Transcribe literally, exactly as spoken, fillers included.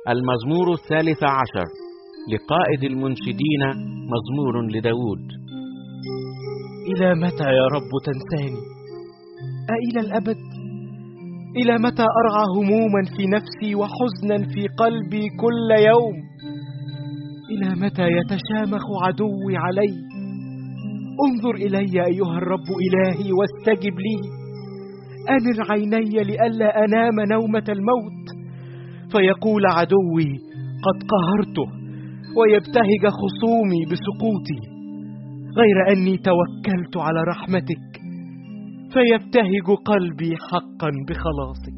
المزمور الثالث عشر لقائد المنشدين، مزمور لداود. إلى متى يا رب تنساني؟ أإلى الأبد؟ إلى متى أرعى هموما في نفسي وحزنا في قلبي كل يوم؟ إلى متى يتشامخ عدوي علي؟ انظر إلي أيها الرب إلهي واستجب لي. أنر عيني لئلا أنام نومة الموت، فيقول عدوي قد قهرته، ويبتهج خصومي بسقوطي. غير أني توكلت على رحمتك، فيبتهج قلبي حقا بخلاصك.